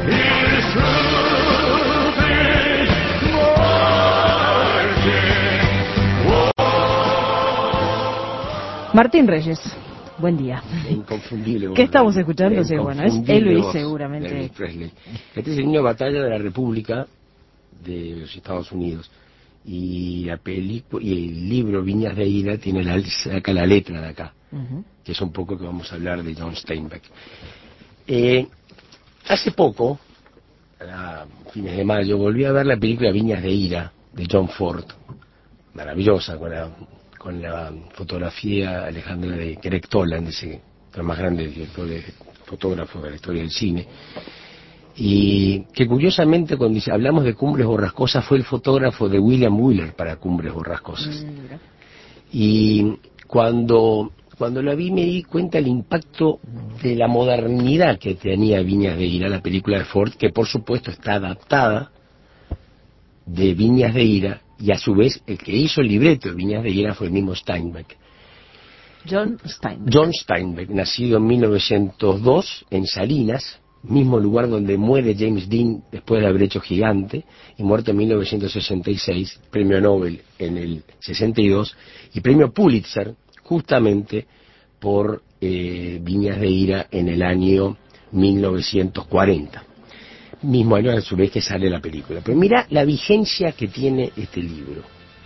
Martín Reyes, buen día. Inconfundible voz. ¿Qué estamos escuchando? Sí, bueno, es Elvis seguramente. Elvis Presley. Este es el himno de batalla de la República de los Estados Unidos. Y la película y el libro Viñas de Ira tiene acá la letra de acá, que es un poco que vamos a hablar de John Steinbeck. Hace poco, a fines de mayo, volví a ver la película Viñas de Ira de John Ford, maravillosa, con la fotografía Alejandra de Greg Toland, el más grande director de fotógrafo de la historia del cine, y que curiosamente cuando hablamos de Cumbres Borrascosas fue el fotógrafo de William Wyler para Cumbres Borrascosas. Y cuando la vi me di cuenta del impacto de la modernidad que tenía Viñas de Ira, la película de Ford, que por supuesto está adaptada de Viñas de Ira, y a su vez el que hizo el libreto de Viñas de Ira fue el mismo Steinbeck. John Steinbeck. John Steinbeck, nacido en 1902 en Salinas, mismo lugar donde muere James Dean después de haber hecho Gigante, y muerto en 1966, premio Nobel en el 62 y premio Pulitzer justamente por Viñas de Ira en el año 1940. Mismo año a su vez que sale la película. Pero mira la vigencia que tiene este libro.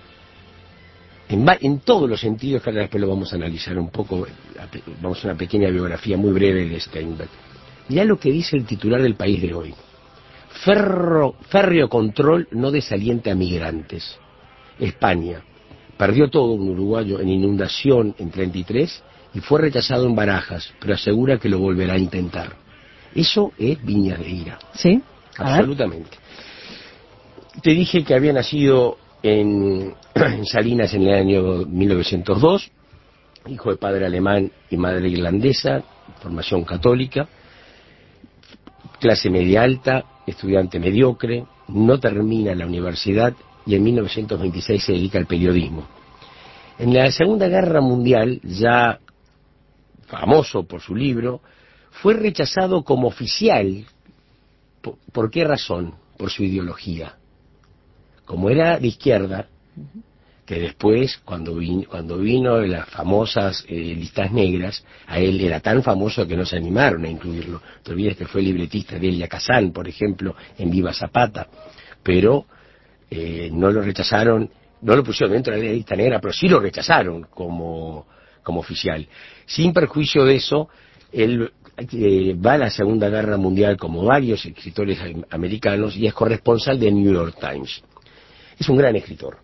En todos los sentidos, que ahora después lo vamos a analizar un poco, vamos a hacer una pequeña biografía muy breve de Steinbeck. Mirá lo que dice el titular del País de hoy. Férreo control no desaliente a migrantes. España. Perdió todo un uruguayo en inundación en 33 y fue rechazado en Barajas, pero asegura que lo volverá a intentar. Eso es Viñas de Ira. ¿Sí? Absolutamente. Te dije que había nacido en Salinas en el año 1902, hijo de padre alemán y madre irlandesa, formación católica, clase media alta, estudiante mediocre, no termina la universidad y en 1926 se dedica al periodismo. En la Segunda Guerra Mundial, ya famoso por su libro, fue rechazado como oficial. ¿Por qué razón? Por su ideología. Como era de izquierda, que después, cuando vino las famosas listas negras, a él era tan famoso que no se animaron a incluirlo. No te olvides que fue libretista de Elia Kazan, por ejemplo, en Viva Zapata, pero no lo rechazaron, no lo pusieron dentro de la lista negra, pero sí lo rechazaron como oficial. Sin perjuicio de eso, él va a la Segunda Guerra Mundial como varios escritores americanos y es corresponsal de New York Times. Es un gran escritor.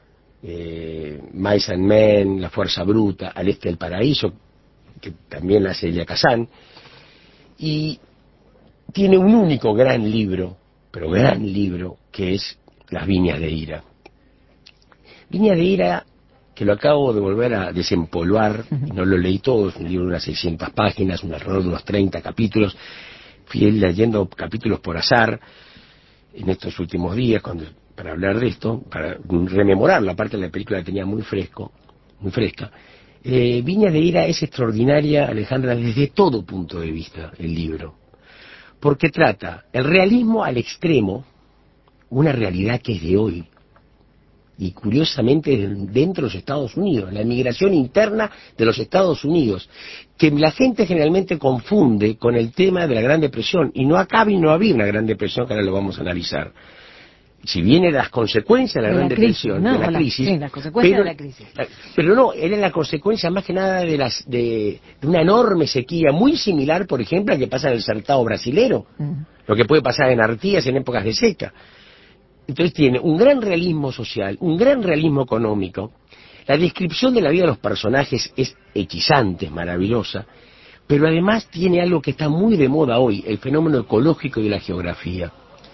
Mice and Men, La Fuerza Bruta, Al Este del Paraíso, que también la hace Elia Kazan, y tiene un único gran libro, pero gran libro, que es Las Viñas de Ira. Viñas de Ira, que lo acabo de volver a desempolvar, no lo leí todo, es un libro de unas 600 páginas, alrededor de unos 30 capítulos, fui leyendo capítulos por azar en estos últimos días, para hablar de esto, para rememorar la parte de la película que tenía muy fresca. Viñas de Ira es extraordinaria, Alejandra, desde todo punto de vista, el libro, porque trata el realismo al extremo, una realidad que es de hoy, y curiosamente dentro de los Estados Unidos, la migración interna de los Estados Unidos, que la gente generalmente confunde con el tema de la Gran Depresión, y no acaba y no había una Gran Depresión, que ahora lo vamos a analizar. Si viene las consecuencias de la Gran Depresión, de la crisis, sí, las consecuencias de la crisis. Pero no, era la consecuencia más que nada de una enorme sequía, muy similar, por ejemplo, a que pasa en el Sertão brasilero, lo que puede pasar en Artigas en épocas de seca. Entonces tiene un gran realismo social, un gran realismo económico, la descripción de la vida de los personajes es hechizante, es maravillosa, pero además tiene algo que está muy de moda hoy, el fenómeno ecológico y de la geografía.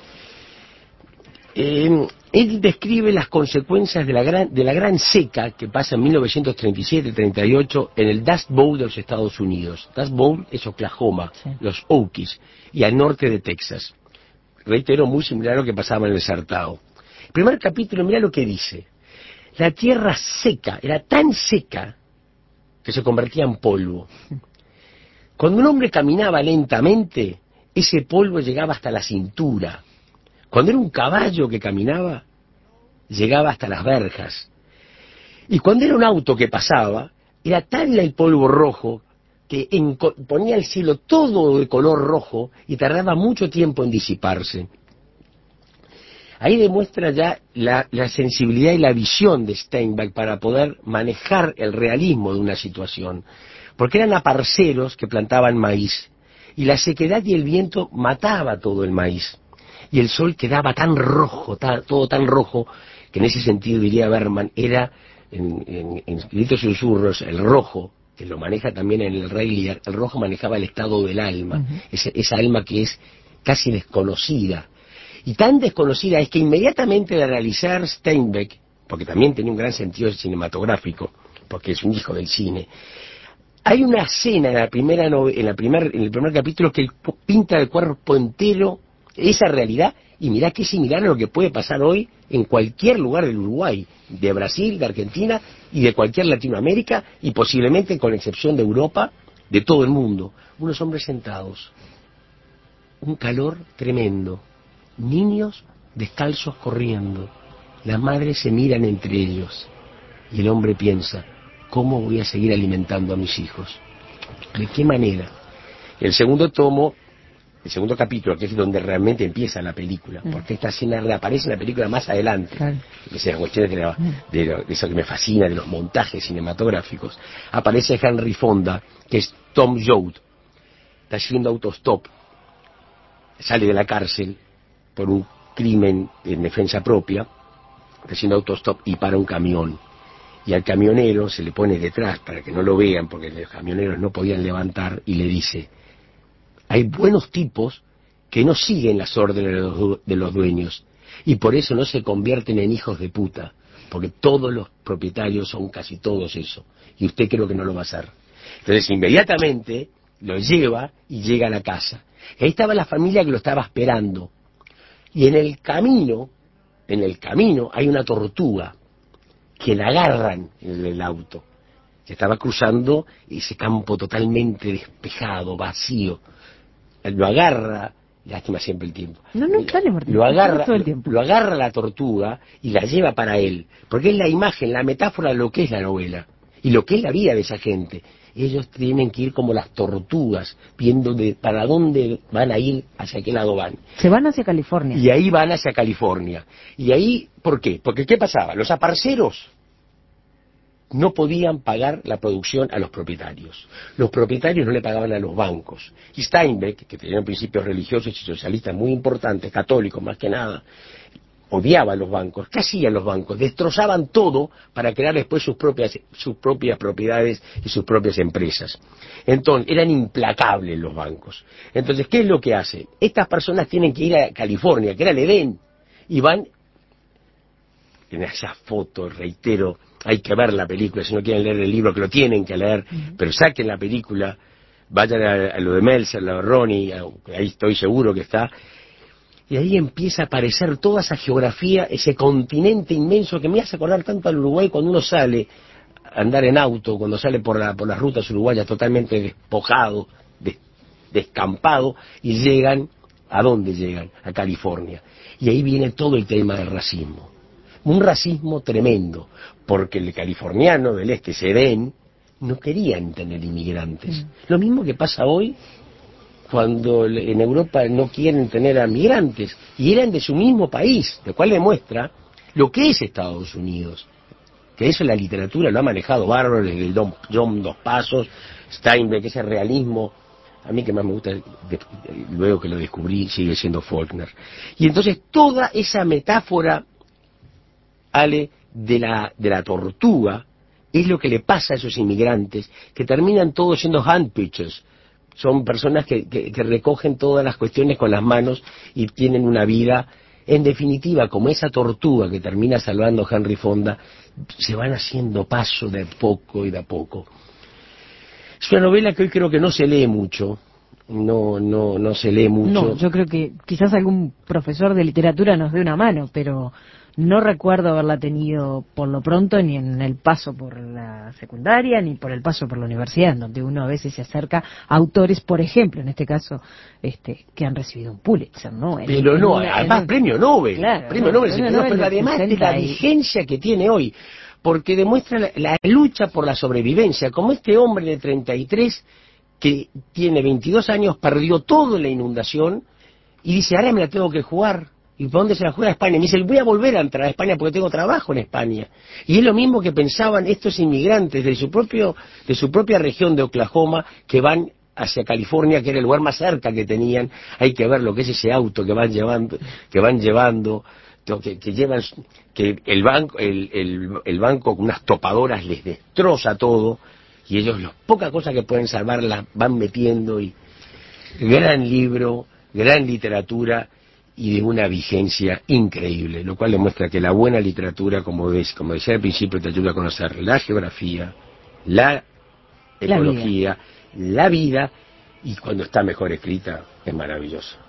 Él describe las consecuencias de la gran seca que pasa en 1937-38 en el Dust Bowl de los Estados Unidos. Dust Bowl es Oklahoma, sí, los Okies, y al norte de Texas. Reitero, muy similar a lo que pasaba en el Sertão. El primer capítulo, mira lo que dice. La tierra seca, era tan seca que se convertía en polvo. Cuando un hombre caminaba lentamente, ese polvo llegaba hasta la cintura. Cuando era un caballo que caminaba, llegaba hasta las verjas. Y cuando era un auto que pasaba, era tal el polvo rojo que ponía el cielo todo de color rojo y tardaba mucho tiempo en disiparse. Ahí demuestra ya la sensibilidad y la visión de Steinbeck para poder manejar el realismo de una situación. Porque eran aparceros que plantaban maíz, y la sequedad y el viento mataba todo el maíz. Y el sol quedaba tan rojo, todo tan rojo, que en ese sentido, diría Berman, era, en Gritos y Susurros, el rojo, que lo maneja también en el Rey Lear, el rojo manejaba el estado del alma, esa alma que es casi desconocida. Y tan desconocida es que inmediatamente de realizar Steinbeck, porque también tenía un gran sentido cinematográfico, porque es un hijo del cine, hay una escena en el primer capítulo que él pinta el cuerpo entero esa realidad, y mirá qué similar a lo que puede pasar hoy en cualquier lugar del Uruguay, de Brasil, de Argentina y de cualquier Latinoamérica, y posiblemente, con excepción de Europa, de todo el mundo. Unos hombres sentados, un calor tremendo, niños descalzos corriendo, las madres se miran entre ellos, y el hombre piensa: ¿cómo voy a seguir alimentando a mis hijos? ¿De qué manera? El segundo capítulo, que es donde realmente empieza la película, porque esta escena reaparece en la película más adelante, claro. Esas cuestiones de eso que me fascina, de los montajes cinematográficos. Aparece Henry Fonda, que es Tom Joad, está haciendo autostop, sale de la cárcel por un crimen en defensa propia, está haciendo autostop y para un camión. Y al camionero se le pone detrás para que no lo vean, porque los camioneros no podían levantar, y le dice: hay buenos tipos que no siguen las órdenes de los dueños, y por eso no se convierten en hijos de puta, porque todos los propietarios son casi todos eso, y usted creo que no lo va a hacer. Entonces inmediatamente lo lleva y llega a la casa. Y ahí estaba la familia que lo estaba esperando, y en el camino hay una tortuga que la agarran en el auto. Se estaba cruzando ese campo totalmente despejado, vacío. Lo agarra, lástima siempre el tiempo. No, dale, Martín, lo agarra la tortuga y la lleva para él, porque es la imagen, la metáfora de lo que es la novela y lo que es la vida de esa gente. Ellos tienen que ir como las tortugas, viendo para dónde van a ir, hacia qué lado van. Se van hacia California. Y ahí van hacia California. Y ahí, ¿por qué? Porque ¿qué pasaba? Los aparceros no podían pagar la producción a los propietarios. Los propietarios no le pagaban a los bancos. Y Steinbeck, que tenía principios religiosos y socialistas muy importantes, católicos más que nada, odiaba a los bancos. ¿Qué hacían los bancos? Destrozaban todo para crear después sus propias propiedades y sus propias empresas. Entonces, eran implacables los bancos. Entonces, ¿qué es lo que hacen? Estas personas tienen que ir a California, que era el Edén, y van en esas fotos, reitero, hay que ver la película, si no quieren leer el libro, que lo tienen que leer, pero saquen la película, vayan a lo de Meltzer, a lo de Ronnie, ahí estoy seguro que está, y ahí empieza a aparecer toda esa geografía, ese continente inmenso que me hace acordar tanto al Uruguay cuando uno sale a andar en auto, cuando sale por las rutas uruguayas totalmente despojado, descampado, y llegan, ¿a dónde llegan? A California. Y ahí viene todo el tema del racismo. Un racismo tremendo, porque el californiano del este, Sedén, no querían tener inmigrantes. Lo mismo que pasa hoy cuando en Europa no quieren tener a migrantes, y eran de su mismo país, lo cual demuestra lo que es Estados Unidos. Que eso en la literatura lo ha manejado bárbaro desde el John Dos Pasos, Steinbeck, ese realismo. A mí que más me gusta, luego que lo descubrí, sigue siendo Faulkner. Y entonces toda esa metáfora de la tortuga es lo que le pasa a esos inmigrantes, que terminan todos siendo handpitchers. Son personas que recogen todas las cuestiones con las manos y tienen una vida, en definitiva, como esa tortuga que termina salvando a Henry Fonda, se van haciendo paso de a poco y de a poco. Es una novela que hoy creo que no se lee mucho. No se lee mucho. No, yo creo que quizás algún profesor de literatura nos dé una mano, pero No recuerdo haberla tenido por lo pronto ni en el paso por la secundaria ni por el paso por la universidad, en donde uno a veces se acerca a autores, por ejemplo, en este caso, que han recibido un Pulitzer, ¿no? Pero no, además premio Nobel, claro, premio Nobel, pero además de la vigencia que tiene hoy, porque demuestra la lucha por la sobrevivencia, como este hombre de 33 que tiene 22 años, perdió todo en la inundación y dice, ahora me la tengo que jugar. ¿Y por dónde se la juega? A España. Y me dice, voy a volver a entrar a España porque tengo trabajo en España. Y es lo mismo que pensaban estos inmigrantes de su propia región de Oklahoma que van hacia California, que era el lugar más cerca que tenían. Hay que ver lo que es ese auto que van llevando, que llevan, que el banco con unas topadoras les destroza todo, y ellos las pocas cosas que pueden salvar las van metiendo. Y gran libro, gran literatura y de una vigencia increíble, lo cual demuestra que la buena literatura, como decía al principio, te ayuda a conocer la geografía, la ecología, la vida, y cuando está mejor escrita es maravilloso.